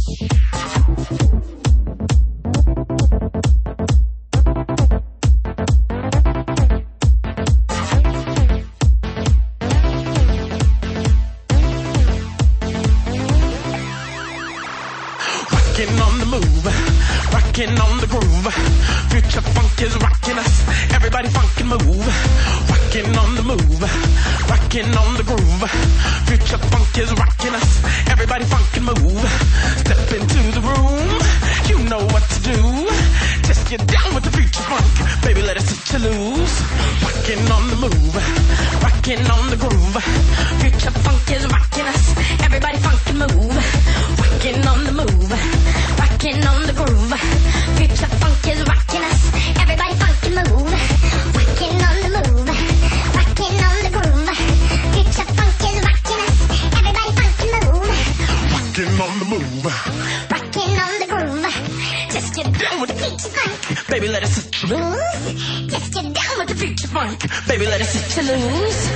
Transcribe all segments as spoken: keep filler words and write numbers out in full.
Rockin' on the move, rockin' on the groove. Future funk is rockin' us. Everybody funkin' move. Rockin' on the move, rockin' on the groove. Future funk is rockin' us. Everybody funkin' move. Step into the room, you know what to do. Just get down with the future funk, baby, let us hit you loose. Rockin' on the move, rockin' on the groove. Future funk is rockin' us. Everybody funkin' move. Rockin' on the move, rockin' on the groove. Future funk is rockin' us. Everybody funkin' move. Rockin' on the move, rockin' on the groove. Future funk is rockin' us. Everybody funkin' move. Rockin' on the move, rockin' on the groove. Just get down with the future funk, baby, let us hit you loose. Just get down with the future funk, baby, let us hit you loose.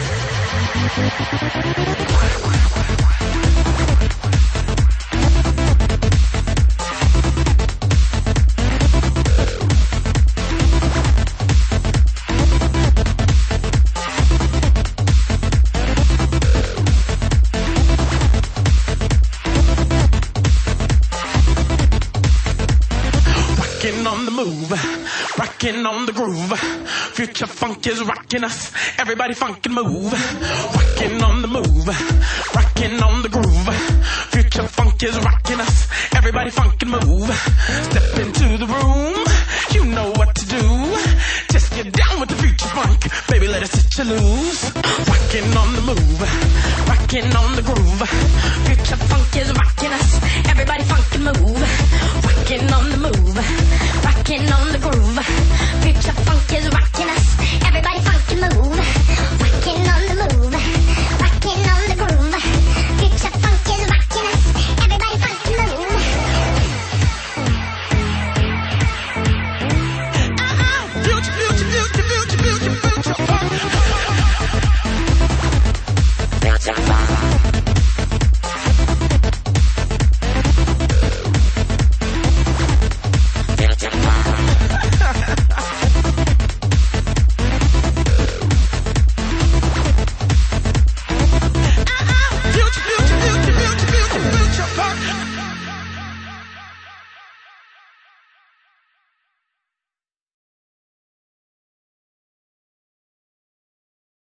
Rockin' on the move, rockin' on the groove. Future funk is rockin' us. Everybody funkin' move. Rockin' on the move, rockin' on the groove. Future funk is rockin' us. Everybody funkin' move. Step into the room, you know what to do. Just get down with the future funk, baby, let us hit you loose. Rockin' on the move, rockin' on the groove. Future funk is rockin' us.